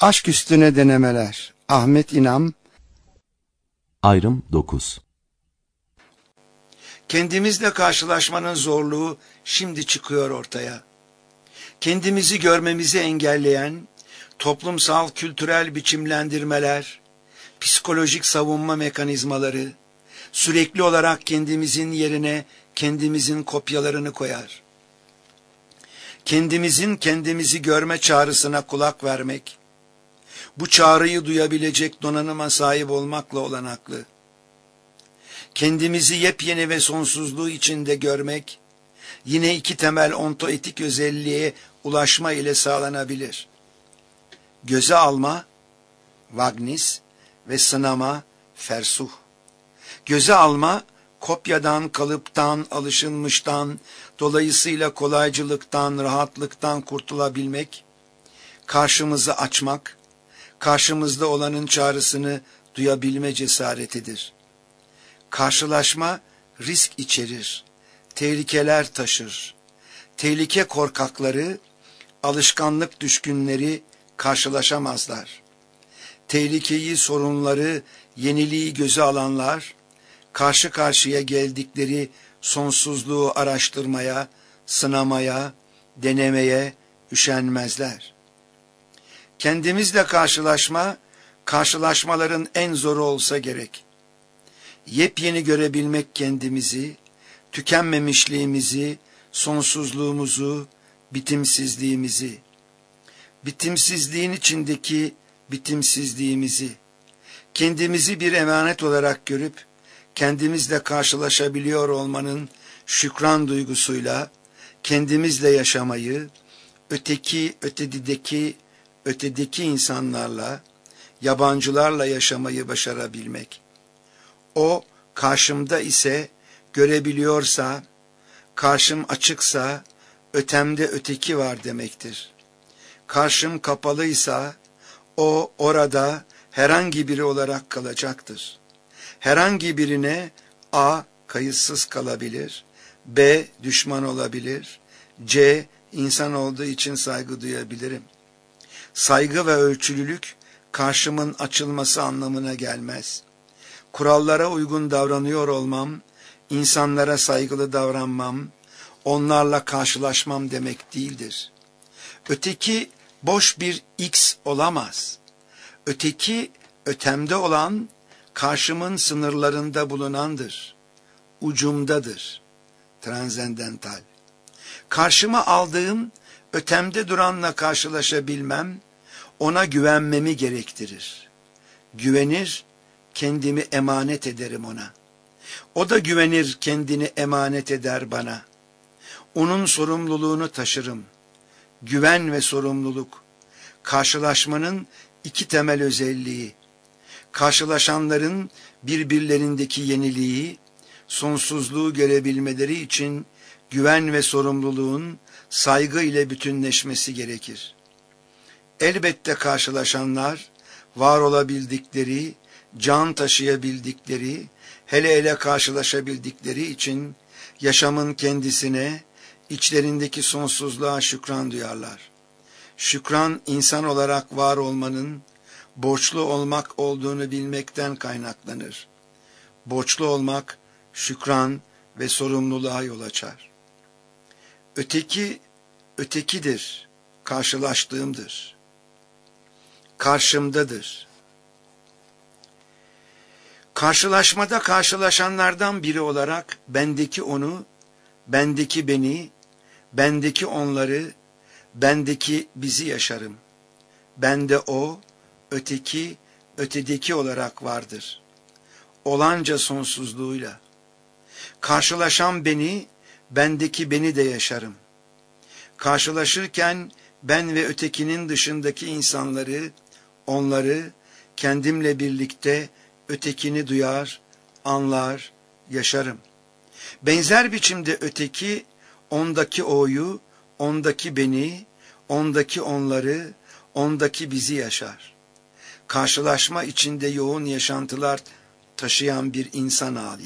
Aşk üstüne denemeler. Ahmet İnam. Ayrım 9. Kendimizle karşılaşmanın zorluğu şimdi çıkıyor ortaya. Kendimizi görmemizi engelleyen toplumsal kültürel biçimlendirmeler, psikolojik savunma mekanizmaları sürekli olarak kendimizin yerine kendimizin kopyalarını koyar. Kendimizi görme çağrısına kulak vermek, bu çağrıyı duyabilecek donanıma sahip olmakla olanaklı. Kendimizi yepyeni ve sonsuzluğu içinde görmek, yine iki temel ontoetik özelliğe ulaşma ile sağlanabilir. Göze alma, vagnis ve sınama, fersuh. Göze alma, kopyadan, kalıptan, alışılmıştan, dolayısıyla kolaycılıktan, rahatlıktan kurtulabilmek, karşımızı açmak, karşımızda olanın çağrısını duyabilme cesaretidir. Karşılaşma risk içerir, tehlikeler taşır. Tehlike korkakları, alışkanlık düşkünleri karşılaşamazlar. Tehlikeyi, sorunları, yeniliği göze alanlar, karşı karşıya geldikleri sonsuzluğu araştırmaya, sınamaya, denemeye üşenmezler. Kendimizle karşılaşma, karşılaşmaların en zoru olsa gerek. Yepyeni görebilmek kendimizi, tükenmemişliğimizi, sonsuzluğumuzu, bitimsizliğimizi, bitimsizliğin içindeki bitimsizliğimizi, kendimizi bir emanet olarak görüp, kendimizle karşılaşabiliyor olmanın şükran duygusuyla, kendimizle yaşamayı, ötedeki insanlarla, yabancılarla yaşamayı başarabilmek. O, karşımda ise, görebiliyorsa, karşım açıksa, ötemde öteki var demektir. Karşım kapalıysa, o orada herhangi biri olarak kalacaktır. Herhangi birine A. kayıtsız kalabilir, B. düşman olabilir, C. insan olduğu için saygı duyabilirim. Saygı ve ölçülülük, karşımın açılması anlamına gelmez. Kurallara uygun davranıyor olmam, insanlara saygılı davranmam, onlarla karşılaşmam demek değildir. Öteki boş bir X olamaz. Öteki ötemde olan, karşımın sınırlarında bulunandır. Ucumdadır. Transendental. Karşıma aldığım, ötemde duranla karşılaşabilmem, ona güvenmemi gerektirir. Güvenir, kendimi emanet ederim ona. O da güvenir, kendini emanet eder bana. Onun sorumluluğunu taşırım. Güven ve sorumluluk, karşılaşmanın iki temel özelliği. Karşılaşanların birbirlerindeki yeniliği, sonsuzluğu görebilmeleri için güven ve sorumluluğun saygı ile bütünleşmesi gerekir. Elbette karşılaşanlar, var olabildikleri, can taşıyabildikleri, hele karşılaşabildikleri için yaşamın kendisine, içlerindeki sonsuzluğa şükran duyarlar. Şükran, insan olarak var olmanın, borçlu olmak olduğunu bilmekten kaynaklanır. Borçlu olmak, şükran ve sorumluluğa yol açar. Öteki, ötekidir, karşılaştığımdır. Karşımdadır. Karşılaşmada karşılaşanlardan biri olarak bendeki onu, bendeki beni, bendeki onları, bendeki bizi yaşarım. Bende o, öteki, ötedeki olarak vardır. Olanca sonsuzluğuyla. Karşılaşan beni, bendeki beni de yaşarım. Karşılaşırken ben ve ötekinin dışındaki insanları, onları kendimle birlikte ötekini duyar, anlar, yaşarım. Benzer biçimde öteki, ondaki o'yu, ondaki beni, ondaki onları, ondaki bizi yaşar. Karşılaşma içinde yoğun yaşantılar taşıyan bir insan hali.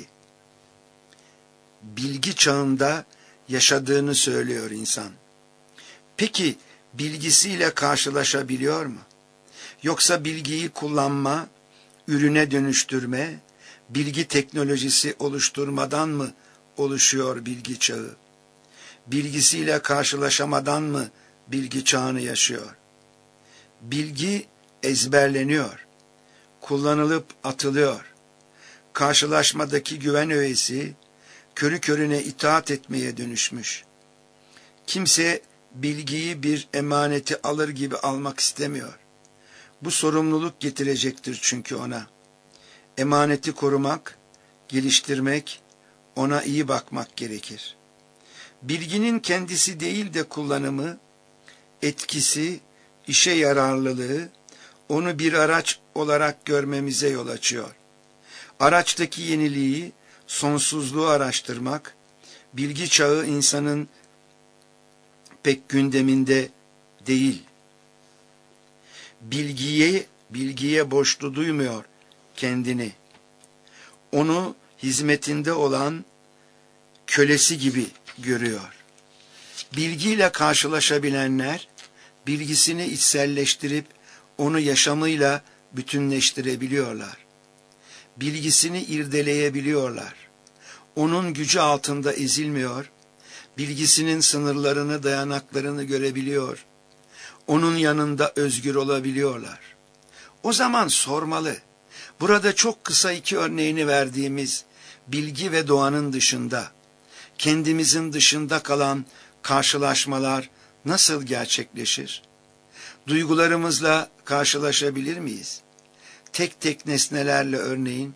Bilgi çağında yaşadığını söylüyor insan. Peki bilgisiyle karşılaşabiliyor mu? Yoksa bilgiyi kullanma, ürüne dönüştürme, bilgi teknolojisi oluşturmadan mı oluşuyor bilgi çağı? Bilgisiyle karşılaşamadan mı bilgi çağını yaşıyor? Bilgi ezberleniyor, kullanılıp atılıyor. Karşılaşmadaki güven öğesi körü körüne itaat etmeye dönüşmüş. Kimse bilgiyi bir emaneti alır gibi almak istemiyor. Bu sorumluluk getirecektir çünkü ona. Emaneti korumak, geliştirmek, ona iyi bakmak gerekir. Bilginin kendisi değil de kullanımı, etkisi, işe yararlılığı, onu bir araç olarak görmemize yol açıyor. Araçtaki yeniliği, sonsuzluğu araştırmak, bilgi çağı insanın pek gündeminde değil. Bilgiye borçlu duymuyor kendini. Onu hizmetinde olan kölesi gibi görüyor. Bilgiyle karşılaşabilenler, bilgisini içselleştirip onu yaşamıyla bütünleştirebiliyorlar. Bilgisini irdeleyebiliyorlar. Onun gücü altında ezilmiyor, bilgisinin sınırlarını, dayanaklarını görebiliyor. Onun yanında özgür olabiliyorlar. O zaman sormalı. Burada çok kısa 2 örneğini verdiğimiz bilgi ve doğanın dışında, kendimizin dışında kalan karşılaşmalar nasıl gerçekleşir? Duygularımızla karşılaşabilir miyiz? Tek tek nesnelerle örneğin.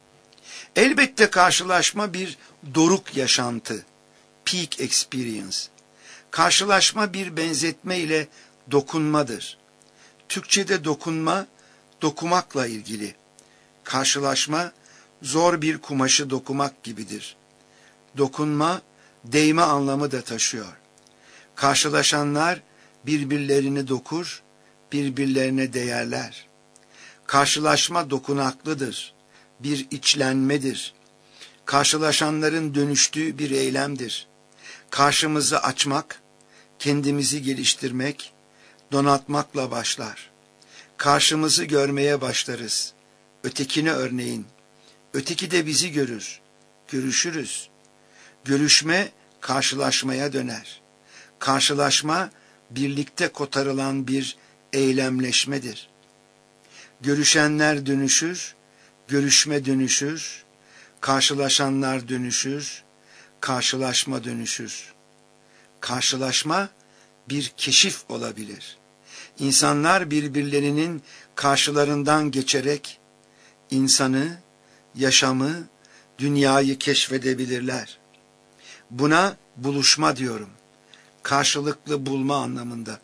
Elbette karşılaşma bir doruk yaşantı, peak experience. Karşılaşma bir benzetme ile dokunmadır. Türkçe'de dokunma, dokumakla ilgili. Karşılaşma, zor bir kumaşı dokumak gibidir. Dokunma, değme anlamı da taşıyor. Karşılaşanlar birbirlerini dokur, birbirlerine değerler. Karşılaşma dokunaklıdır, bir içlenmedir. Karşılaşanların dönüştüğü bir eylemdir. Karşımızı açmak, kendimizi geliştirmek, donatmakla başlar. Karşımızı görmeye başlarız. Ötekini örneğin. Öteki de bizi görür. Görüşürüz. Görüşme karşılaşmaya döner. Karşılaşma birlikte kotarılan bir eylemleşmedir. Görüşenler dönüşür, görüşme dönüşür, karşılaşanlar dönüşür, karşılaşma dönüşür. Karşılaşma bir keşif olabilir. İnsanlar birbirlerinin karşılarından geçerek insanı, yaşamı, dünyayı keşfedebilirler. Buna buluşma diyorum. Karşılıklı bulma anlamında.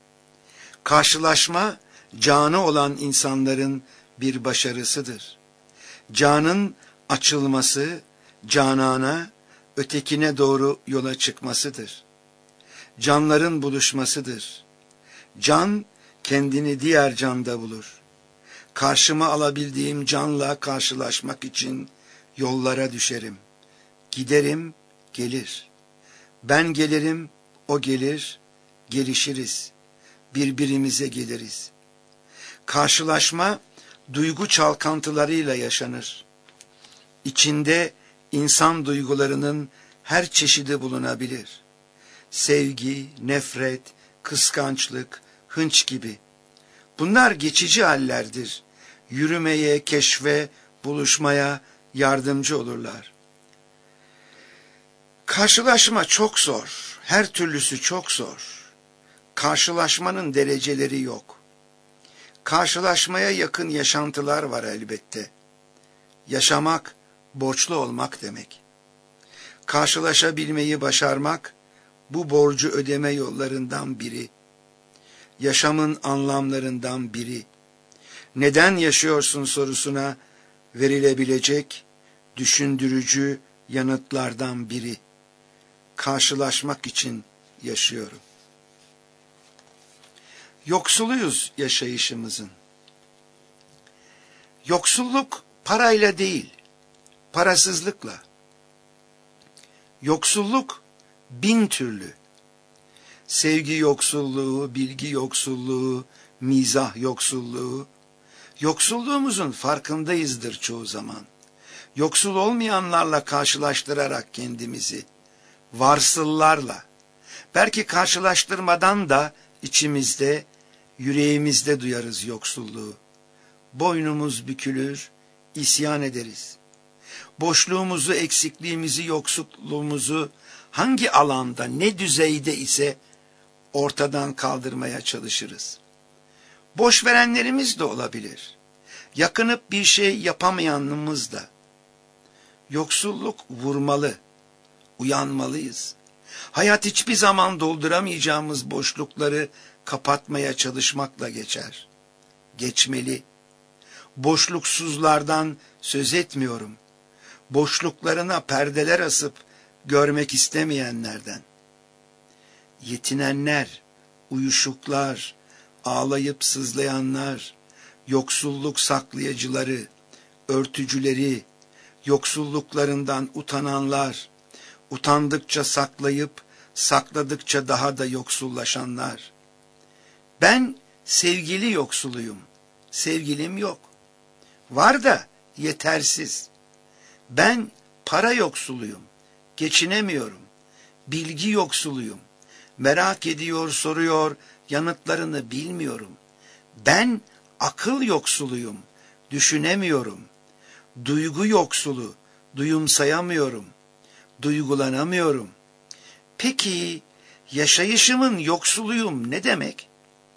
Karşılaşma, canı olan insanların bir başarısıdır. Canın açılması, canana, ötekine doğru yola çıkmasıdır. Canların buluşmasıdır. Can, kendini diğer canda bulur. Karşıma alabildiğim canla karşılaşmak için yollara düşerim. Giderim, gelir. Ben gelirim, o gelir, gelişiriz. Birbirimize geliriz. Karşılaşma, duygu çalkantılarıyla yaşanır. İçinde insan duygularının her çeşidi bulunabilir. Sevgi, nefret, kıskançlık, hınç gibi. Bunlar geçici hallerdir. Yürümeye, keşfe, buluşmaya yardımcı olurlar. Karşılaşma çok zor. Her türlüsü çok zor. Karşılaşmanın dereceleri yok. Karşılaşmaya yakın yaşantılar var elbette. Yaşamak, borçlu olmak demek. Karşılaşabilmeyi başarmak, bu borcu ödeme yollarından biri. Yaşamın anlamlarından biri. Neden yaşıyorsun sorusuna verilebilecek düşündürücü yanıtlardan biri. Karşılaşmak için yaşıyorum. Yoksuluyuz yaşayışımızın. Yoksulluk parayla değil, parasızlıkla. Yoksulluk 1000 türlü. Sevgi yoksulluğu, bilgi yoksulluğu, mizah yoksulluğu. Yoksulluğumuzun farkındayızdır çoğu zaman. Yoksul olmayanlarla karşılaştırarak kendimizi, varsıllarla, belki karşılaştırmadan da içimizde, yüreğimizde duyarız yoksulluğu. Boynumuz bükülür, isyan ederiz. Boşluğumuzu, eksikliğimizi, yoksulluğumuzu hangi alanda, ne düzeyde ise ortadan kaldırmaya çalışırız. Boş verenlerimiz de olabilir. Yakınıp bir şey yapamayanımız da. Yoksulluk vurmalı, uyanmalıyız. Hayat hiçbir zaman dolduramayacağımız boşlukları kapatmaya çalışmakla geçer. Geçmeli. Boşluksuzlardan söz etmiyorum. Boşluklarına perdeler asıp görmek istemeyenlerden. Yetinenler, uyuşuklar, ağlayıp sızlayanlar, yoksulluk saklayıcıları, örtücüleri, yoksulluklarından utananlar, utandıkça saklayıp sakladıkça daha da yoksullaşanlar. Ben sevgili yoksuluyum. Sevgilim yok. Var da yetersiz. Ben para yoksuluyum. Geçinemiyorum. Bilgi yoksuluyum. Merak ediyor, soruyor, yanıtlarını bilmiyorum. Ben akıl yoksuluyum. Düşünemiyorum. Duygu yoksulu, duyumsayamıyorum. Duygulanamıyorum. Peki yaşayışımın yoksuluyum ne demek?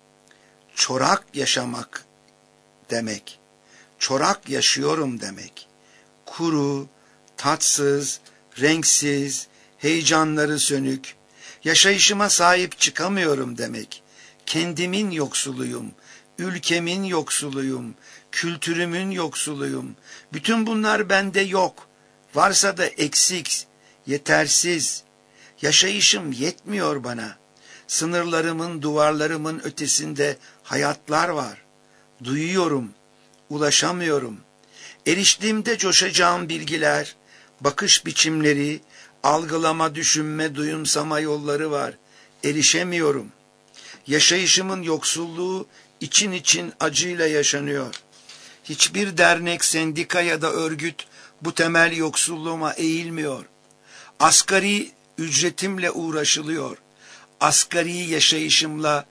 Çorak yaşamak demek. Çorak yaşıyorum demek. Kuru, tatsız, renksiz, heyecanları sönük, yaşayışıma sahip çıkamıyorum demek. Kendimin yoksuluyum, ülkemin yoksuluyum, kültürümün yoksuluyum. Bütün bunlar bende yok. Varsa da eksik, yetersiz. Yaşayışım yetmiyor bana. Sınırlarımın, duvarlarımın ötesinde hayatlar var. Duyuyorum, ulaşamıyorum. Eriştiğimde coşacağım bilgiler, bakış biçimleri, algılama, düşünme, duyumsama yolları var. Erişemiyorum. Yaşayışımın yoksulluğu için için acıyla yaşanıyor. Hiçbir dernek, sendika ya da örgüt bu temel yoksulluğuma eğilmiyor. Asgari ücretimle uğraşılıyor. Asgari yaşayışımla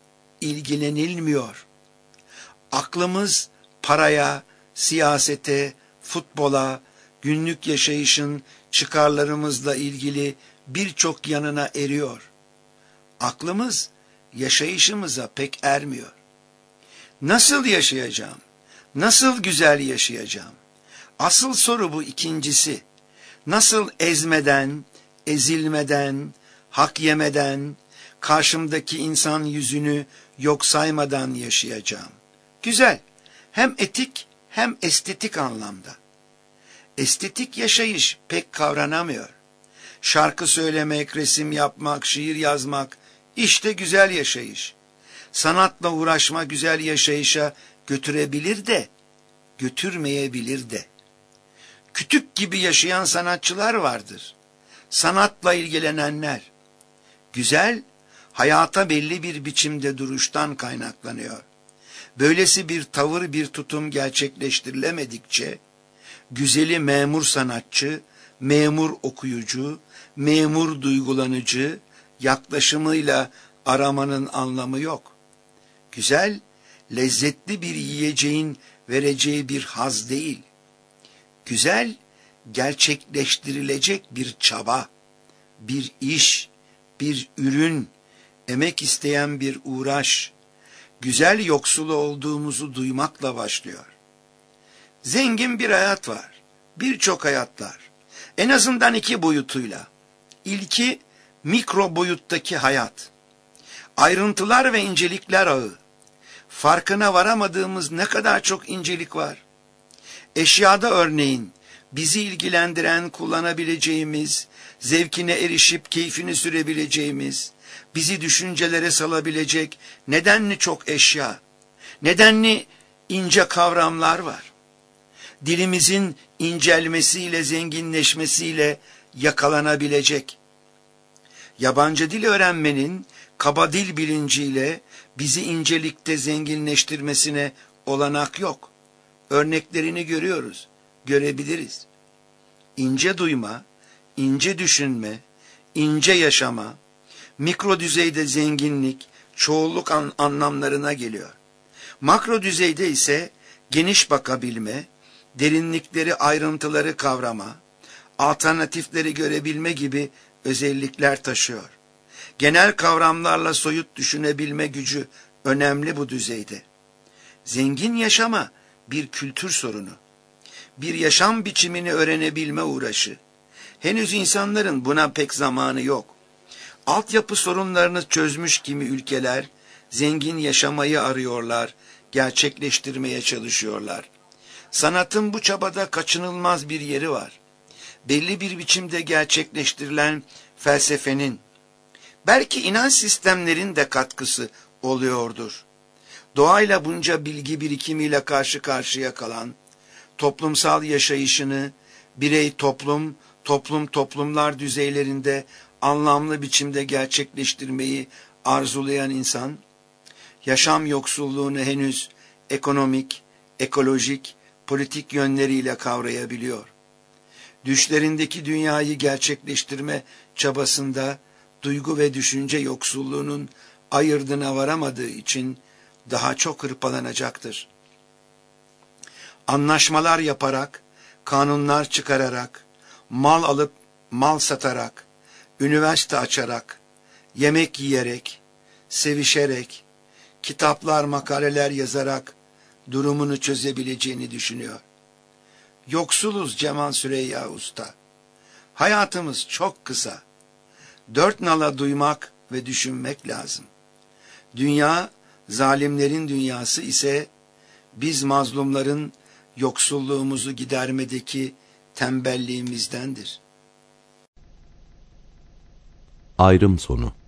ilgilenilmiyor. Aklımız paraya, siyasete, futbola, günlük yaşayışın çıkarlarımızla ilgili birçok yanına eriyor. Aklımız yaşayışımıza pek ermiyor. Nasıl yaşayacağım? Nasıl güzel yaşayacağım? Asıl soru bu ikincisi. Nasıl ezmeden, ezilmeden, hak yemeden, karşımdaki insan yüzünü yok saymadan yaşayacağım? Güzel. Hem etik hem estetik anlamda. Estetik yaşayış pek kavranamıyor. Şarkı söylemek, resim yapmak, şiir yazmak işte güzel yaşayış. Sanatla uğraşma güzel yaşayışa götürebilir de, götürmeyebilir de. Kütük gibi yaşayan sanatçılar vardır. Sanatla ilgilenenler. Güzel, hayata belli bir biçimde duruştan kaynaklanıyor. Böylesi bir tavır, bir tutum gerçekleştirilemedikçe, güzeli memur sanatçı, memur okuyucu, memur duygulanıcı yaklaşımıyla aramanın anlamı yok. Güzel, lezzetli bir yiyeceğin vereceği bir haz değil. Güzel, gerçekleştirilecek bir çaba, bir iş, bir ürün, emek isteyen bir uğraş. Güzel yoksulu olduğumuzu duymakla başlıyor. Zengin bir hayat var, birçok hayatlar. En azından iki boyutuyla. İlki mikro boyuttaki hayat. Ayrıntılar ve incelikler ağı. Farkına varamadığımız ne kadar çok incelik var. Eşyada örneğin bizi ilgilendiren, kullanabileceğimiz, zevkine erişip keyfini sürebileceğimiz, bizi düşüncelere salabilecek nedenli çok eşya, nedenli ince kavramlar var. Dilimizin incelmesiyle, zenginleşmesiyle yakalanabilecek. Yabancı dil öğrenmenin kaba dil bilinciyle bizi incelikte zenginleştirmesine olanak yok. Örneklerini görüyoruz, görebiliriz. İnce duyma, ince düşünme, ince yaşama, mikro düzeyde zenginlik, çoğulluk anlamlarına geliyor. Makro düzeyde ise geniş bakabilme, derinlikleri, ayrıntıları kavrama, alternatifleri görebilme gibi özellikler taşıyor. Genel kavramlarla soyut düşünebilme gücü önemli bu düzeyde. Zengin yaşama bir kültür sorunu, bir yaşam biçimini öğrenebilme uğraşı. Henüz insanların buna pek zamanı yok. Altyapı sorunlarını çözmüş kimi ülkeler, zengin yaşamayı arıyorlar, gerçekleştirmeye çalışıyorlar. Sanatın bu çabada kaçınılmaz bir yeri var. Belli bir biçimde gerçekleştirilen felsefenin, belki inanç sistemlerin de katkısı oluyordur. Doğayla bunca bilgi birikimiyle karşı karşıya kalan, toplumsal yaşayışını birey toplum, toplumlar düzeylerinde anlamlı biçimde gerçekleştirmeyi arzulayan insan, yaşam yoksulluğunu henüz ekonomik, ekolojik, politik yönleriyle kavrayabiliyor. Düşlerindeki dünyayı gerçekleştirme çabasında duygu ve düşünce yoksulluğunun ayırdına varamadığı için daha çok hırpalanacaktır. Anlaşmalar yaparak, kanunlar çıkararak, mal alıp mal satarak, üniversite açarak, yemek yiyerek, sevişerek, kitaplar, makaleler yazarak durumunu çözebileceğini düşünüyor. Yoksuluz Cemal Süreyya Usta. Hayatımız çok kısa. 4 nala duymak ve düşünmek lazım. Dünya, zalimlerin dünyası ise biz mazlumların yoksulluğumuzu gidermedeki tembelliğimizdendir. Ayrım sonu.